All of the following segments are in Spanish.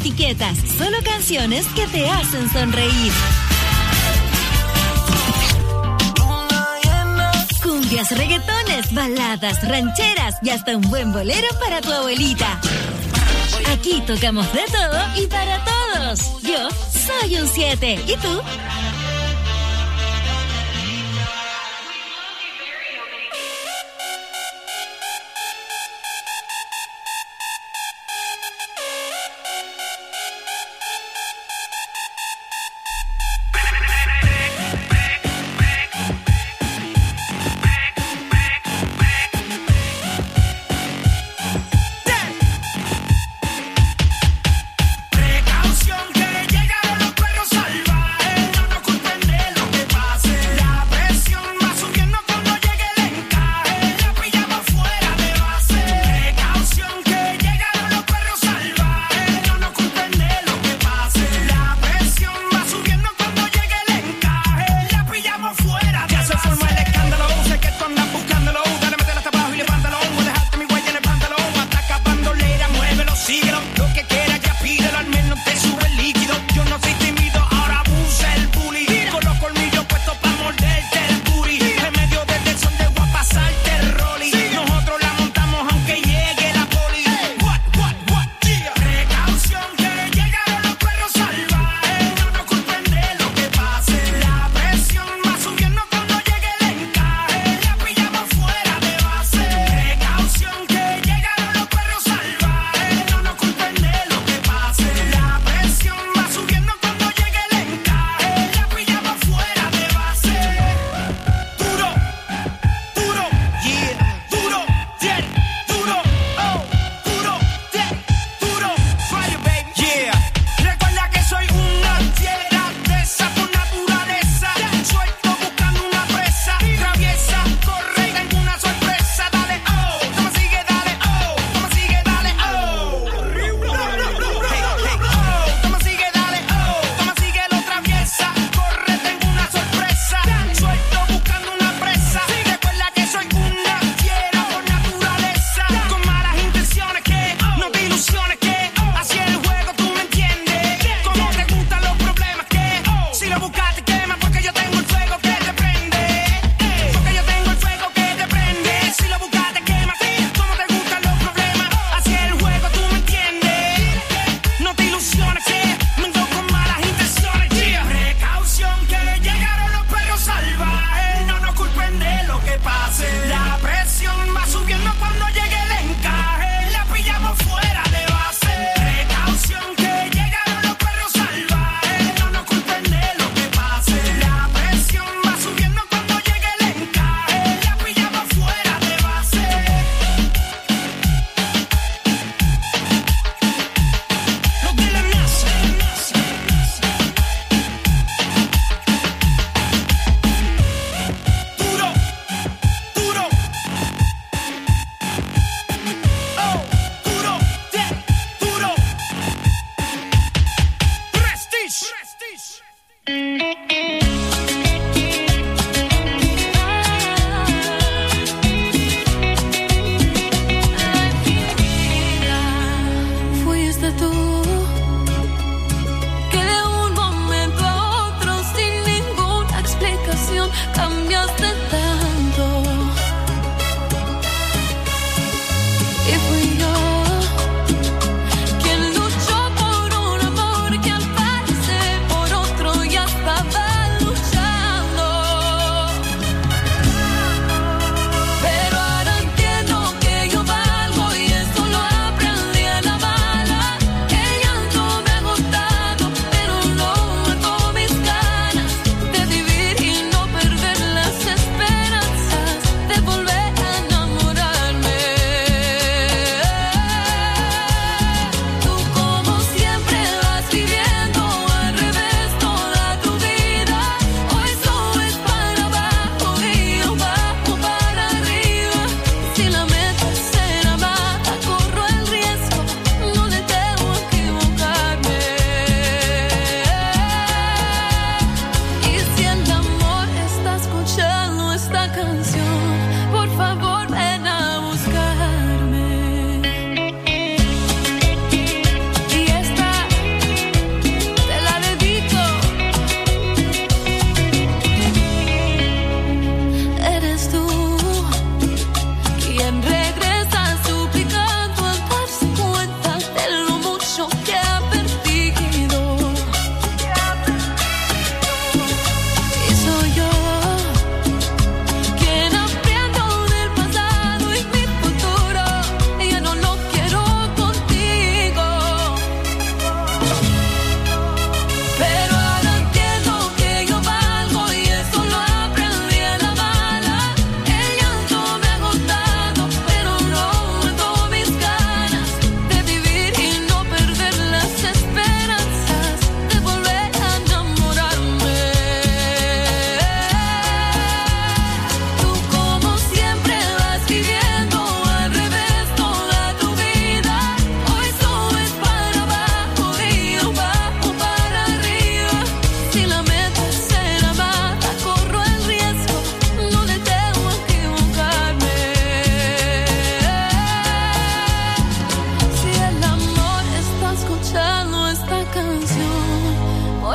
etiquetas, solo canciones que te hacen sonreír. Cumbias, reggaetones, baladas, rancheras y hasta un buen bolero para tu abuelita. Aquí tocamos de todo y para todos. Yo soy un 7. ¿Y tú? Precaución que llegaron los perros salvajes.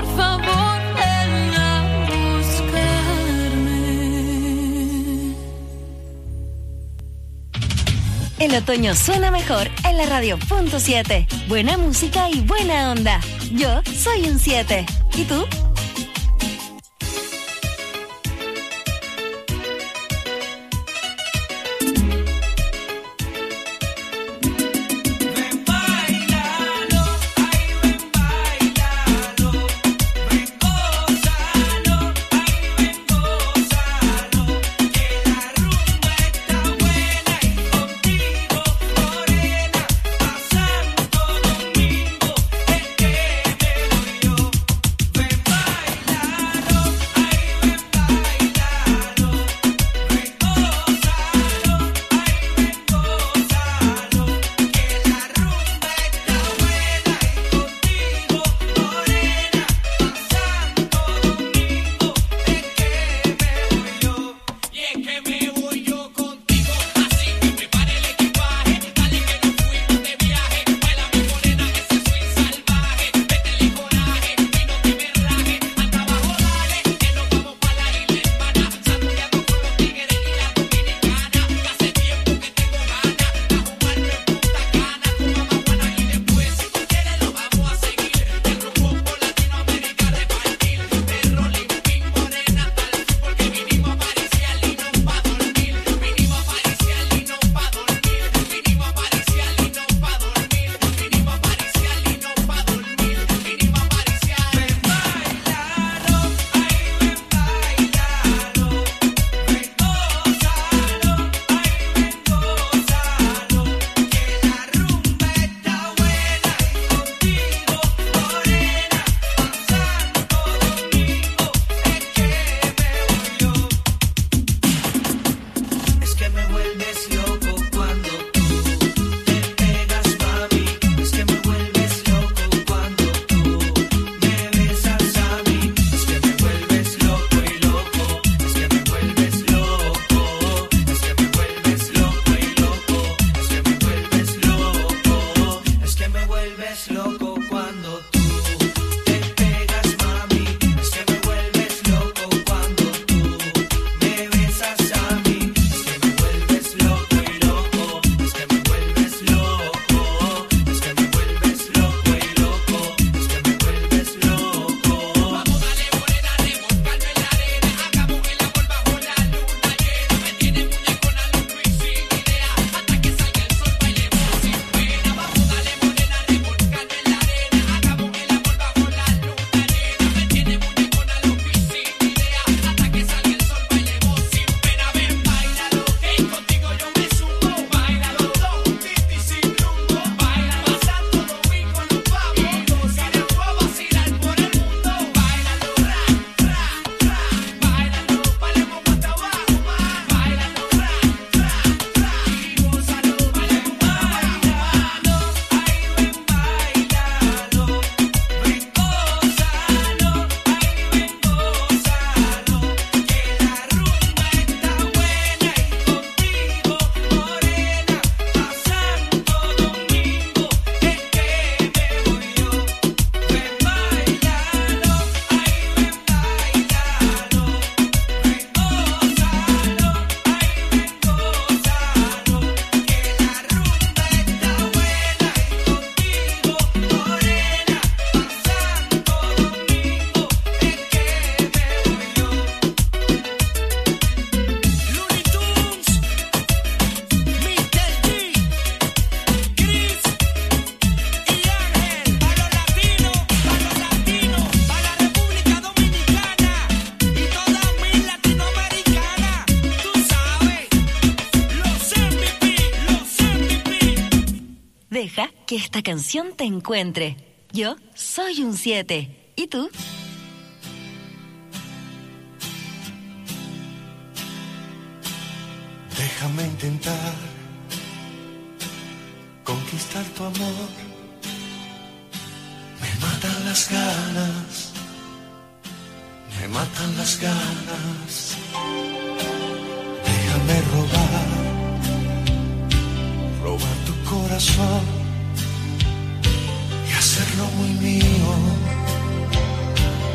favor, ven a buscarme. El otoño suena mejor en la radio.7. Buena música y buena onda. Yo soy un 7. ¿Y tú? Deja que esta canción te encuentre. Yo soy un 7. ¿Y tú? Déjame intentar conquistar tu amor. Me matan las ganas, me matan las ganas. Déjame robar tu corazón y hacerlo muy mío.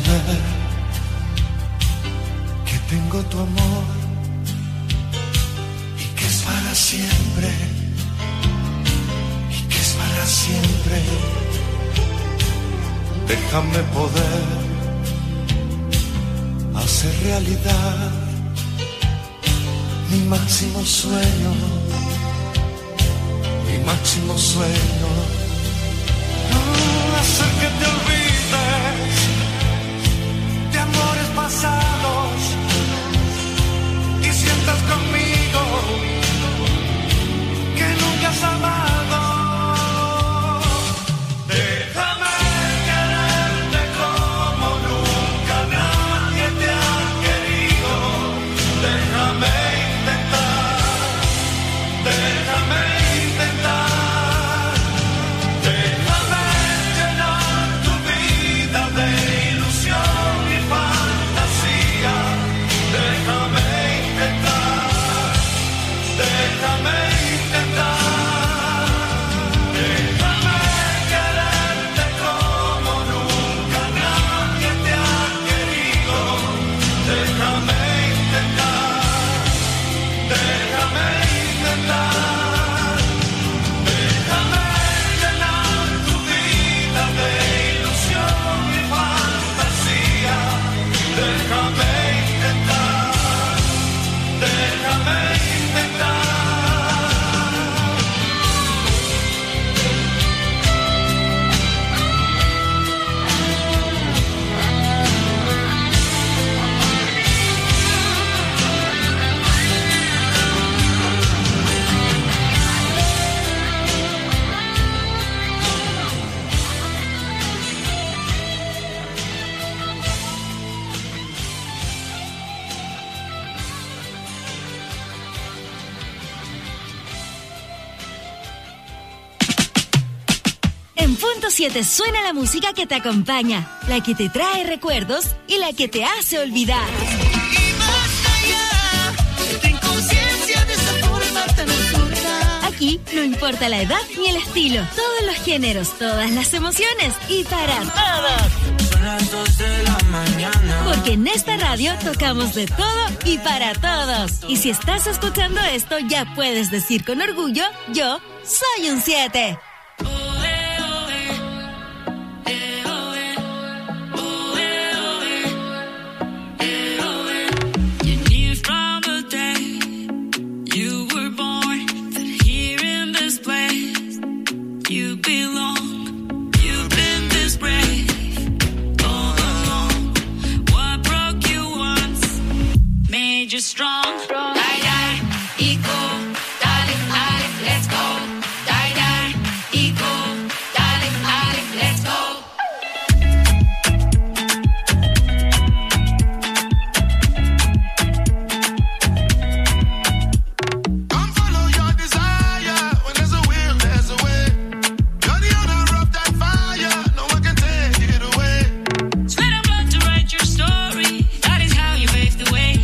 poder, que tengo tu amor y que es para siempre, y que es para siempre. Déjame poder hacer realidad mi máximo sueño, mi máximo sueño. Hacer que te olvides de amores pasados y sientas conmigo que nunca has amado. Déjame quererte como nunca nadie te ha querido. Déjame intentar, déjame intentar. Punto 7 suena la música que te acompaña, la que te trae recuerdos y la que te hace olvidar. Y más allá, ten conciencia de esa forma tan absurda. Aquí no importa la edad ni el estilo, todos los géneros, todas las emociones y para todos. Son las 2 de la mañana. Porque en esta radio tocamos de todo y para todos. Y si estás escuchando esto, ya puedes decir con orgullo, yo soy un 7. Strong, die, die, equal, darling, darling, let's go. Die, die, equal, darling, darling, let's go. Come follow your desire. When there's a will, there's a way. You're the owner of that fire. No one can take it away. Sweat and blood to write your story. That is how you pave the way.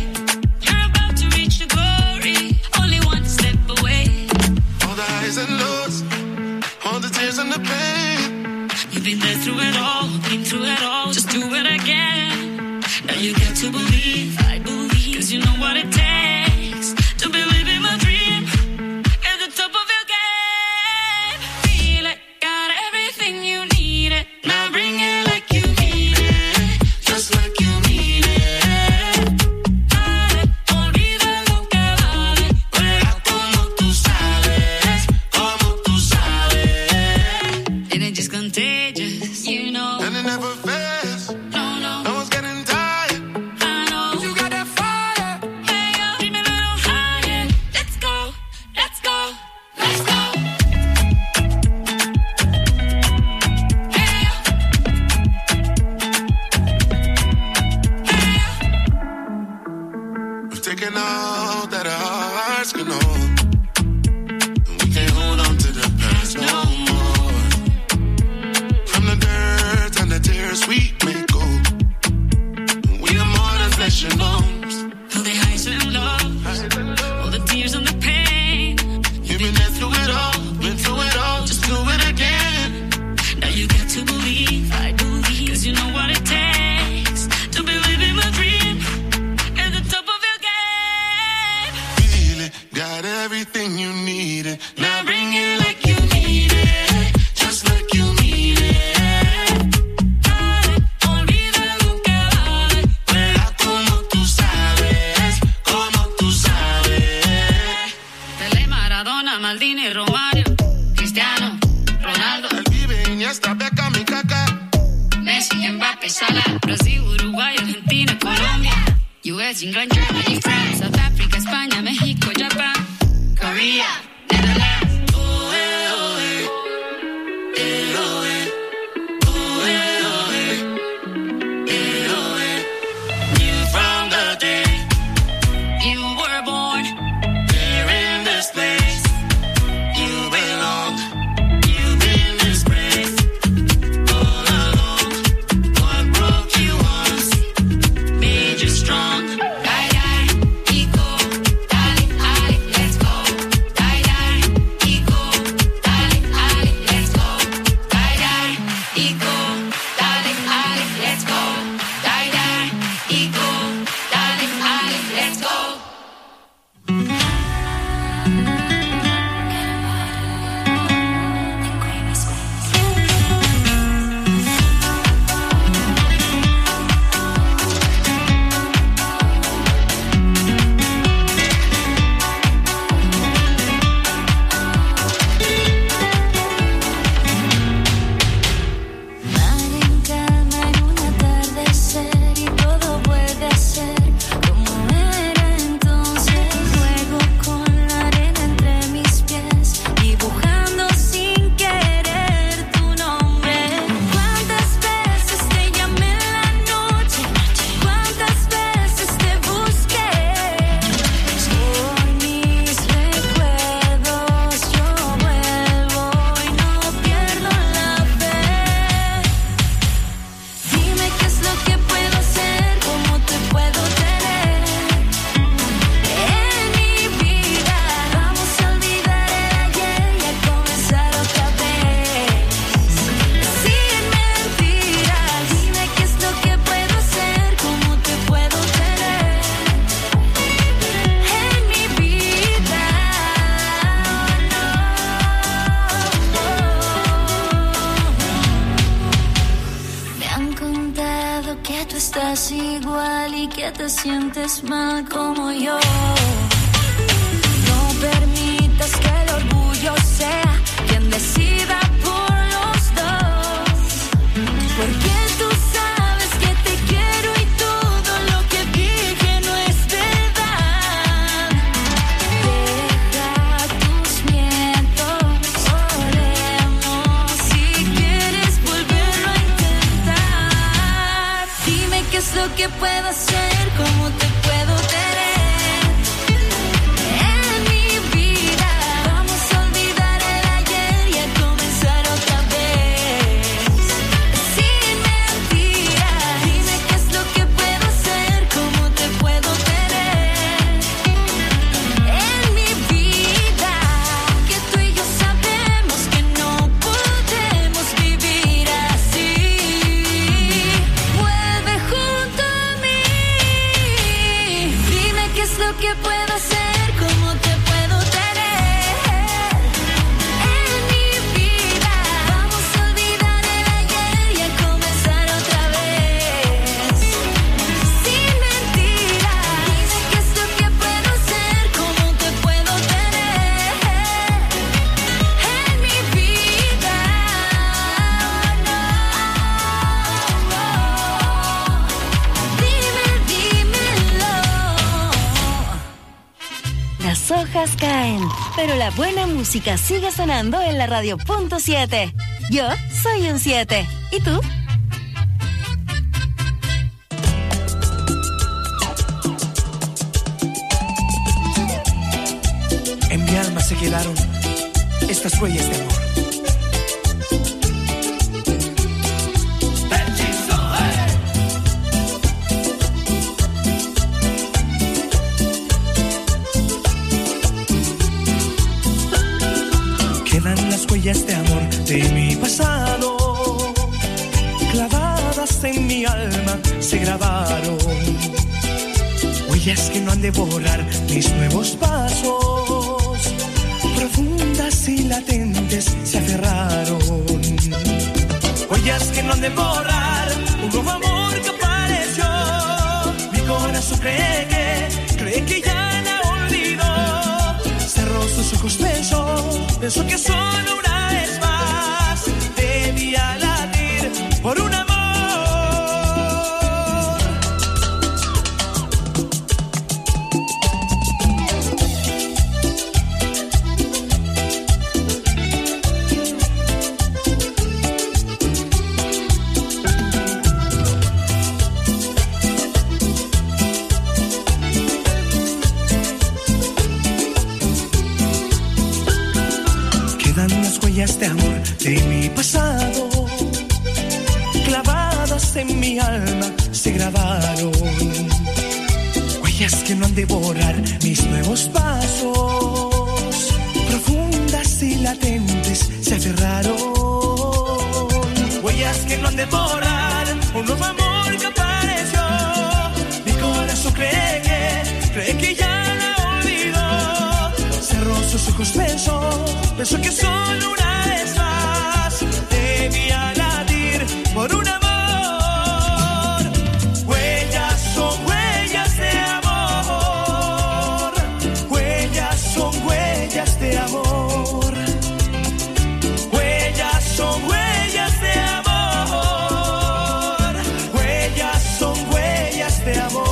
All the tears and the pain. You've been there through it all, been through it all. Just do it again. Now you get to believe, I believe. Cause you know what it takes to believe in my dream. At the top of your game. Feel it, got everything you need it. Now bring it like you mean it. Just like you mean it. Dale, olvida lo que vale. Juega como tú sabes. Como tú sabes. And it just contagious, you know. And it never fails. No, no. No one's getting tired. I know. You got that fire. Hey, yo, keep me a little higher. Let's go, let's go, let's go. Hey, We've taken all that our hearts can hold. And we can't hold on to the past no more. From the dirt and the tears we made. Venezuela, Brasil, Uruguay, Argentina, Colombia, US, England, Germany, France, South Africa, España, México, Japan, Korea, Netherlands. Pero la buena música sigue sonando en la radio .7. Yo soy un 7. ¿Y tú? En mi alma se quedaron estas huellas de amor. Huellas de amor de mi pasado, clavadas en mi alma se grabaron. Huellas que no han de borrar mis nuevos pasos, profundas y latentes se aferraron. Huellas que no han de borrar un nuevo amor que apareció. Mi corazón cree que ya la olvidó. Cerró sus ojos, pensó que solo una vez más debía latir por un amor palabras en mi alma se grabaron, huellas que no han de borrar mis nuevos pasos, profundas y latentes se aferraron, huellas que no han de borrar un nuevo amor que apareció. Mi corazón cree que ya la olvidó, cerró sus ojos, pensó que solo una vez más debía latir por un amor. Huellas son huellas de amor, huellas son huellas de amor, huellas son huellas de amor, huellas son huellas de amor.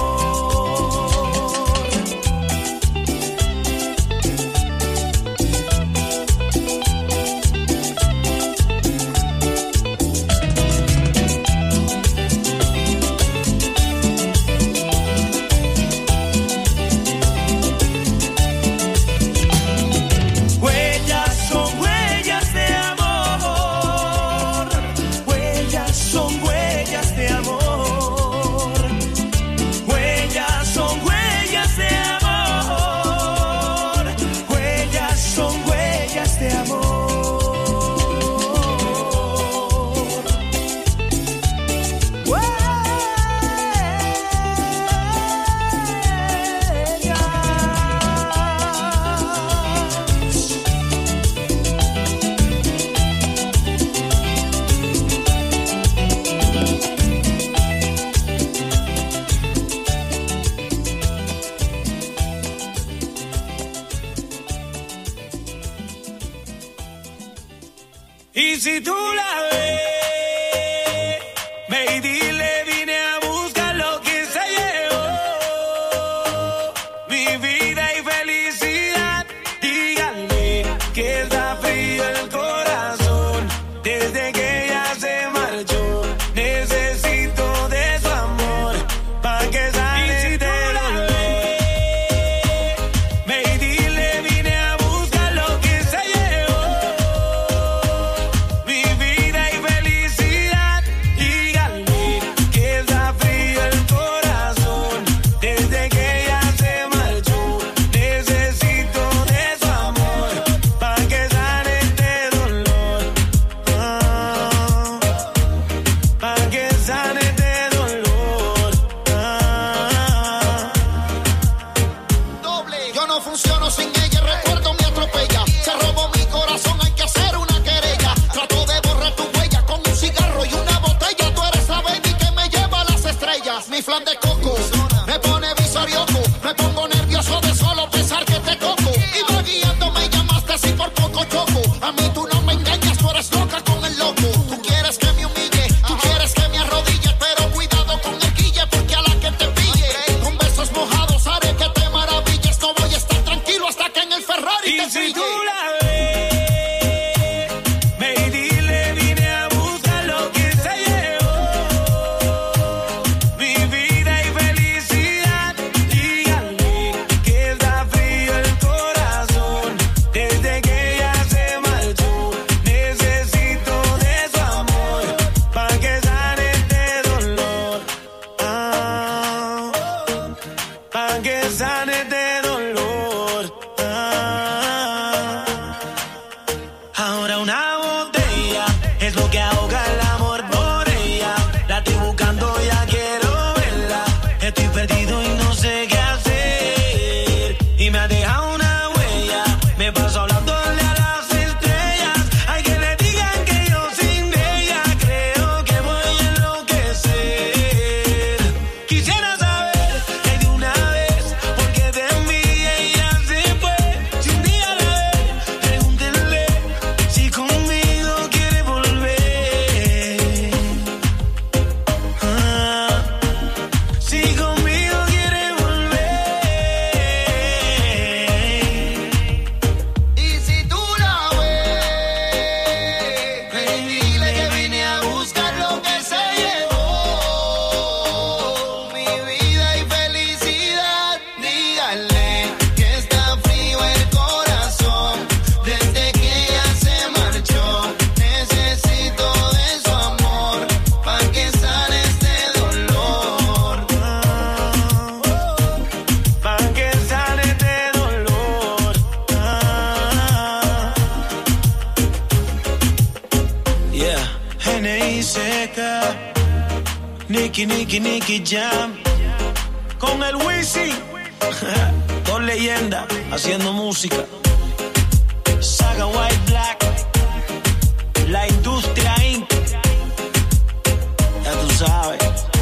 Y si tú la ves, ve y dile, vine a buscar lo que se llevó, mi vida y felicidad. Díganle que está frío el corazón desde que ella se marchó. Necesito de su amor pa' que sane. Y si tú la ves, ve y dile, vine a buscar lo que se llevó, mi vida y felicidad. Díganle N.I.C.K. Nicky Jam. Con el Wisin. Dos leyendas haciendo música. Saga White Black. La Industria Inc. Ya tú sabes.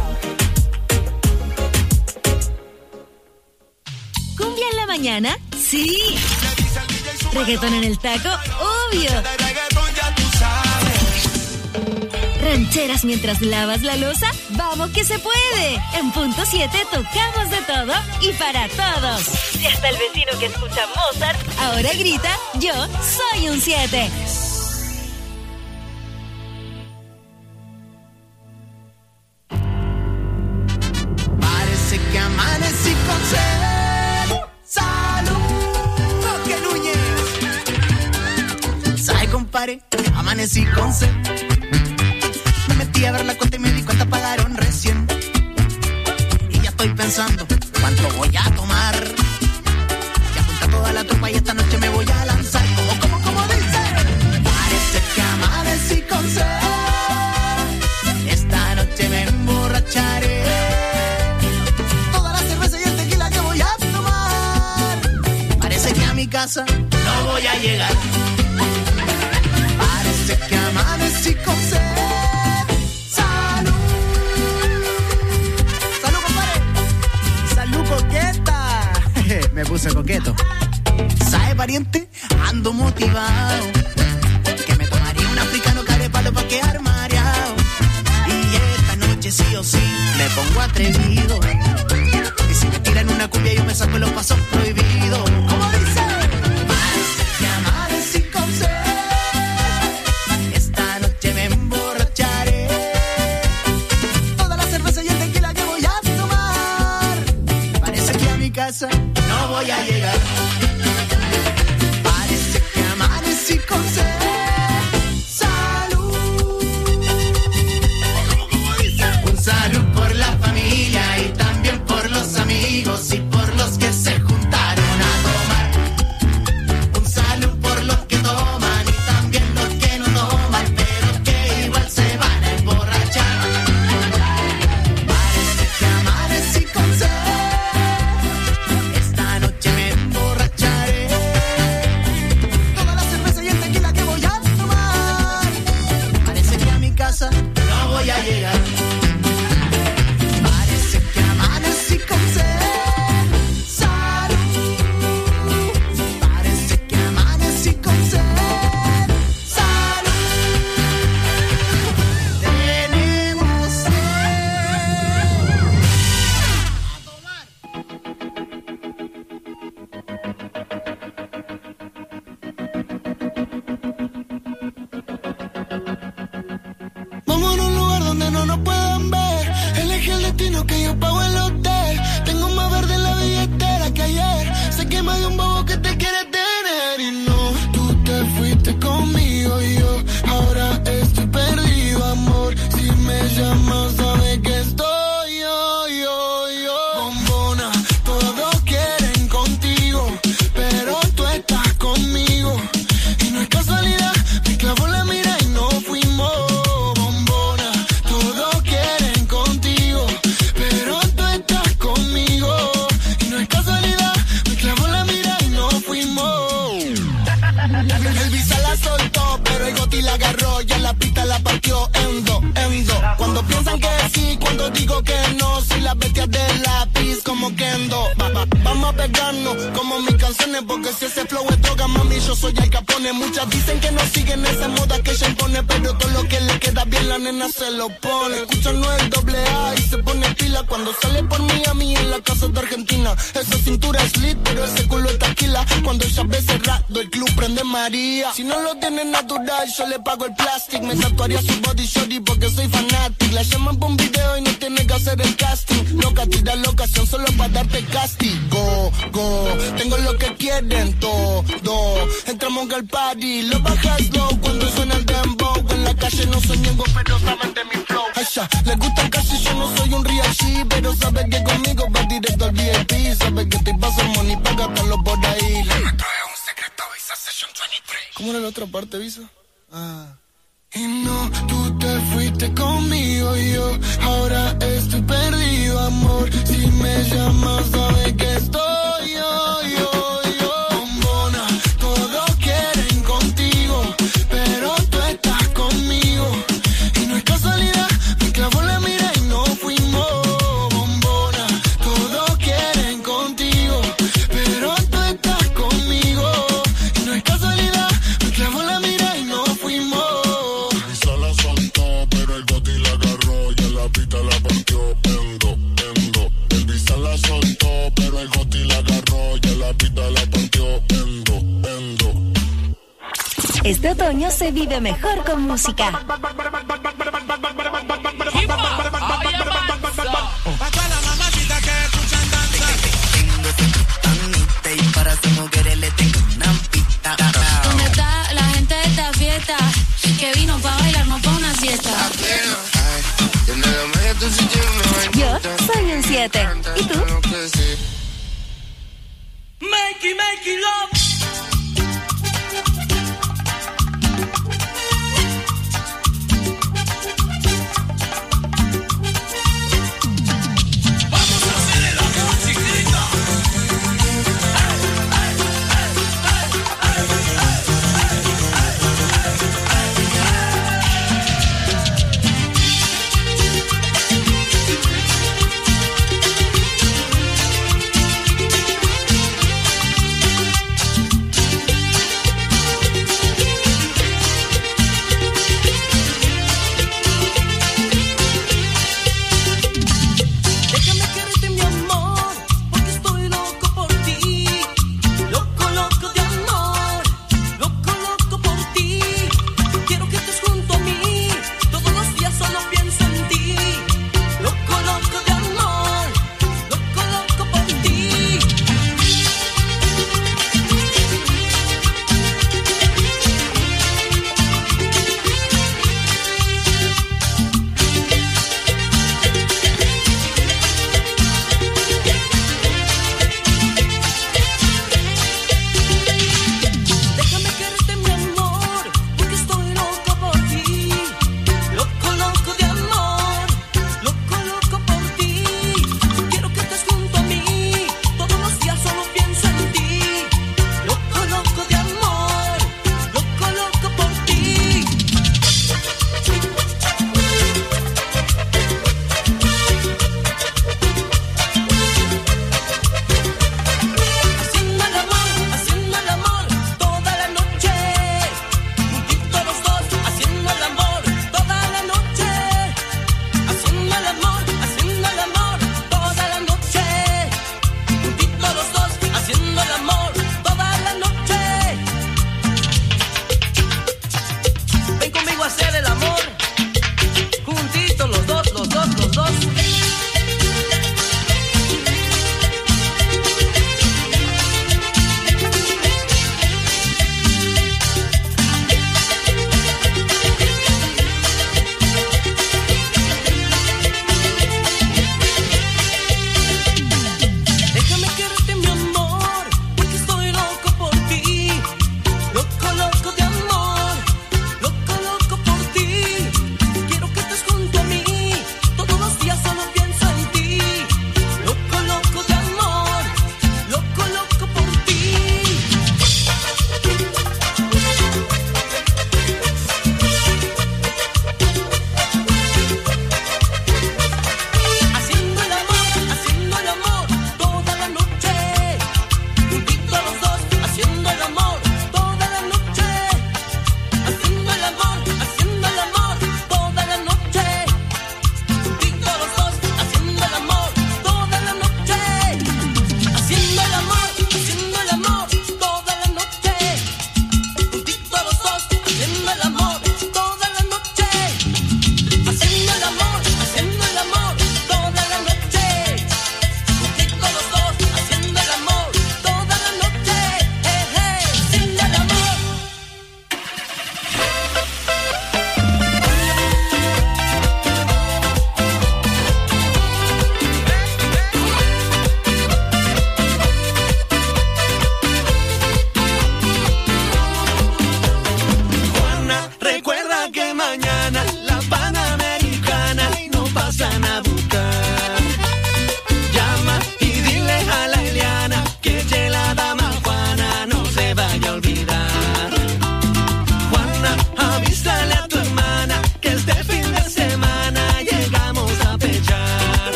¿Cumbia en la mañana? Sí. ¿Reggaetón en el taco? Obvio. ¿Rancheras mientras lavas la loza? ¡Vamos que se puede! En punto 7 tocamos de todo y para todos. Y hasta el vecino que escucha Mozart ahora grita, yo soy un 7. Parece que amanecí con sed. ¡Salud! ¡Roque Núñez! ¿Sabe, compadre? Amanecí con sed. Me metí a ver la cuenta y me di cuenta pagaron recién. Y ya estoy pensando cuánto voy a tomar. Ya junta toda la tropa y esta noche me voy a lanzar. ¿Cómo dice? Parece que amanecí con sed. Esta noche me emborracharé. Toda la cerveza y el tequila que voy a tomar. Parece que a mi casa no voy a llegar. Parece que amanecí con sed. Me puse coqueto. ¿Sabe, pariente? Ando motivado. Que me tomaría un africano carepalo pa' quedar mareado. Y esta noche sí o sí me pongo atrevido. Y si me tiran una cumbia yo me saco los pasos prohibidos. ¿Cómo dice? Parece que amanecí con sed. Esta noche me emborracharé. Toda la cerveza y el tequila que voy a tomar. Parece que a mi casa no voy a llegar. Parece que amanecí con sed. Salud. Un salud por la familia y también por los amigos y por los que se juntaron a tomar. Un salud por los que toman y también los que no toman, pero que igual se van a emborrachar. Parece que amanecí con sed. No voy a llegar. Parece que amanecí con sed. Salud. Parece que amanecí con sed. Salud. Tenemos sed. A tomar. Vamos a un lugar donde no nos puedan ver. Elegí el destino que yo pago el hotel. Tengo más verde en la billetera que ayer. Sé que más de un bobo que te quiere tener. Y no, tú te fuiste conmigo y yo ahora estoy perdido, amor. Si me llamas, sabes que estoy yo. Bombona, todos quieren contigo, pero tú estás conmigo. Y no es casualidad, me clavó la mira y no fuimos. El visa la soltó, pero el goti la agarró. Ya la pista la partió en dos. Cuando piensan que sí, cuando digo que no. Soy la bestia del lápiz como Kendo. Vamos a pegarnos como mis canciones, porque si ese flow es droga, mami, yo soy Al Capone. Muchas dicen que no siguen esa moda que ella impone, pero todo lo que le queda bien la nena se lo pone. Escuchan no el doble A y se pone pila cuando sale por Miami en la casa de Argentina. Esa cintura es lit, pero ese culo es taquila. Cuando ella ve cerrado el club prende María. Si no lo tiene natural, yo le pago el plástico. Me tatuaría su body shorty porque soy fanático. La llaman por un video y no tiene que hacer el casting. Loca, tira la ocasión solo para darte castigo. Tengo lo que quieren todo. Entramos al party, lo bajas low cuando suena el dembow. En la calle no soy ñengo, pero saben de mi flow. Aisha, le gusta casi, yo no soy un real G, pero sabe que conmigo va directo al VIP. Sabe que te paso el money, paga por los por ahí. Le trae un secreto Visa Session 23. ¿Cómo era la otra parte, Visa? Y no, tú te fuiste conmigo y yo ahora estoy perdido, amor. Si me llamas, sabes que estoy yo. Bombona, todos quieren contigo, pero tú estás conmigo. Y no es casualidad, me clavó la mira y no fuimos. Bombona, todos quieren contigo, pero tú estás conmigo. Y no es casualidad, me clavó la mira y no fuimos. La soltó, pero el Goti la agarró y en la pista la partió en dos. El Visa la soltó, pero el Goti la agarró y en la pista la partió en dos. Este otoño se vive mejor con música. Pa' toda la mamacita que escuchan danza. Tengo ese panita y para sus mujeres le tengo una pista. ¿Dónde está la gente de esta fiesta? Que vino pa' bailar, no pa' una siesta. Yo soy un 7. ¿Y tú? Make it love.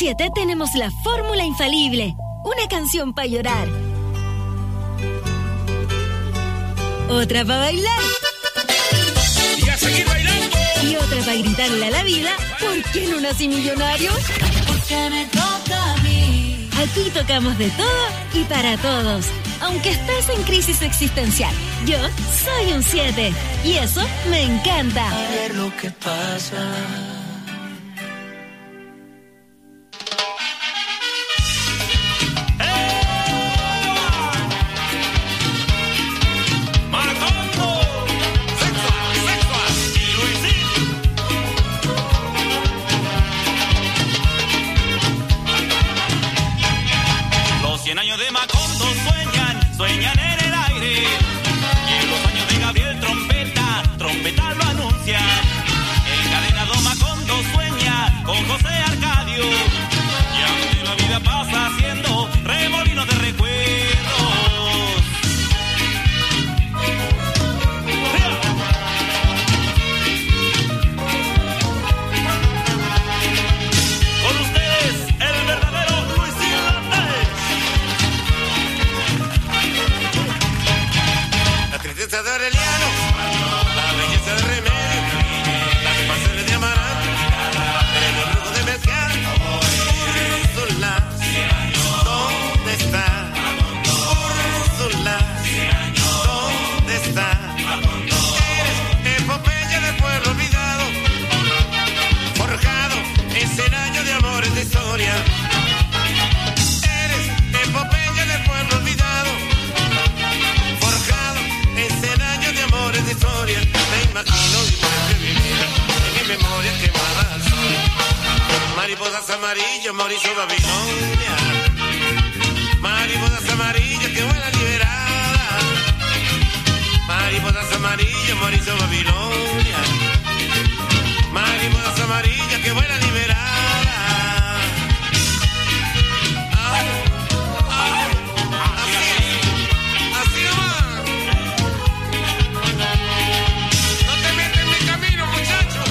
7 tenemos la fórmula infalible. Una canción para llorar. Otra para bailar. Y a seguir bailando. Y otra para gritarle a la vida, ¿por qué no nací millonario? Porque me toca a mí. Aquí tocamos de todo y para todos. Aunque estés en crisis existencial, yo soy un 7. Y eso me encanta. A ver lo que pasa. Sueñan en el aire, y en los años de Gabriel trompeta lo anuncia. Encadenado Macondo sueña con José Arcadio, y aunque la vida pasa haciendo remolinos de recuerdos. Con ustedes, el verdadero Luis Irlandés. La tristeza de Aureliano, la belleza de Remedio, las pasiones de Amaranto, el brujo de Mezcal. Úrsula, ¿dónde está? Úrsula, ¿dónde está? Eres epopeya del pueblo olvidado, forjado en 100 años de amores de historia. Eres epopeya del pueblo olvidado, forjado en 100 años de amores de historia. Me imagino igual que vivir en mi memoria quemada al sol. Mariposas amarillas, Mauricio Babilonia. Mariposas amarillas que vuelan liberadas. Mariposas amarillas, Mauricio Babilonia. Mariposas amarillas que vuelan liberadas. Así nomás. No te metas en mi camino, muchacho.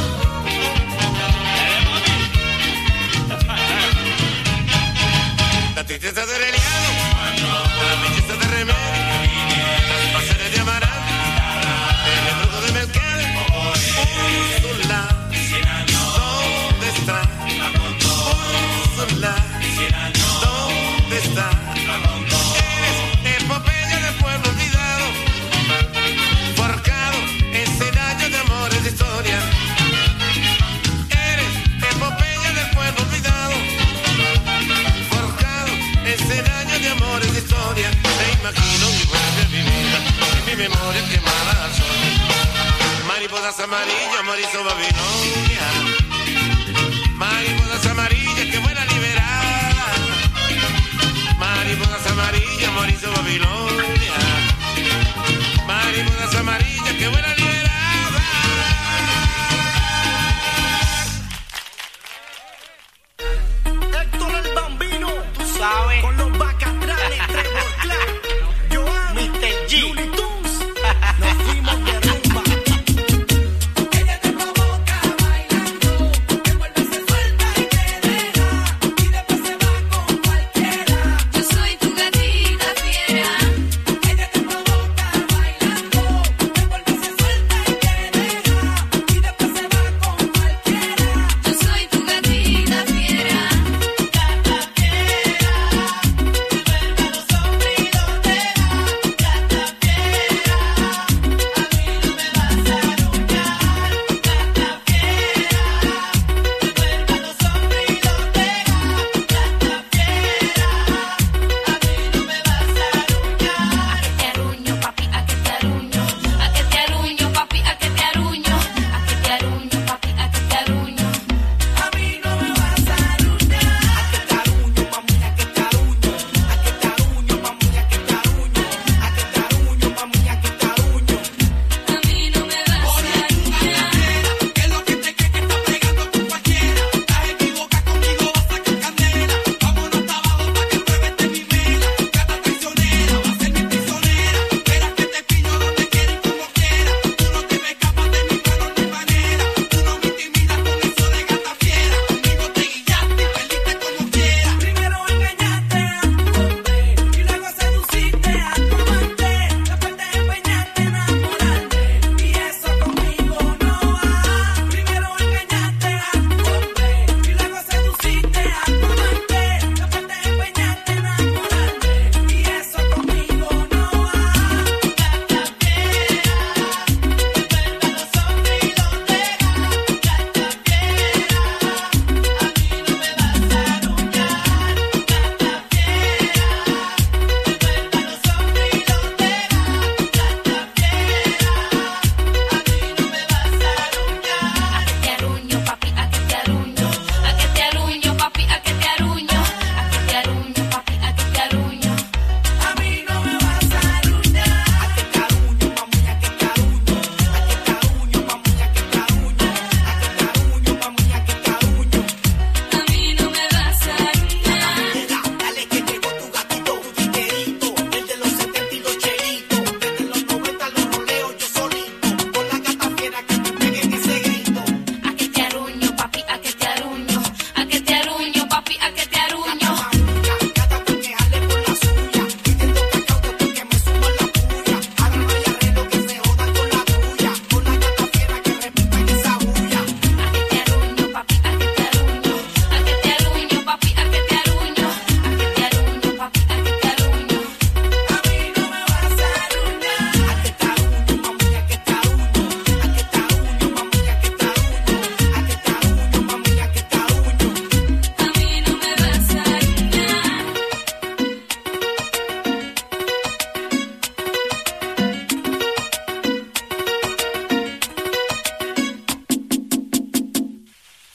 La tristeza de Aureliano, la belleza de Remedio, las pasiones de Amaranto, el brujo de Mezcal. Úrsula, ¿dónde está? Úrsula, ¿dónde está? Eres epopeya del pueblo olvidado, forjado en 100 años de amores de historia. Eres epopeya del pueblo olvidado, forjado en 100 años de amores de historia. Me imagino igual que vivir en mi memoria quemada al sol. Mariposas amarillas, Mauricio Babilonia. Mariposas amarillas que vuelan liberadas. Mariposas amarillas, Mauricio Babilonia. Mariposas amarillas que vuelan liberadas. Héctor el Bambino, tú sabes, con los bacatranes, Trevor Clark, Joan, Mr. G, Looney Tunes, nos fuimos de rumba. Ella te provoca a bailar.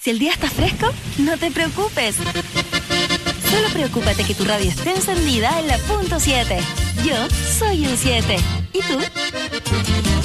Si el día está fresco, no te preocupes. Solo preocúpate que tu radio esté encendida en la punto 7. Yo soy un 7. ¿Y tú?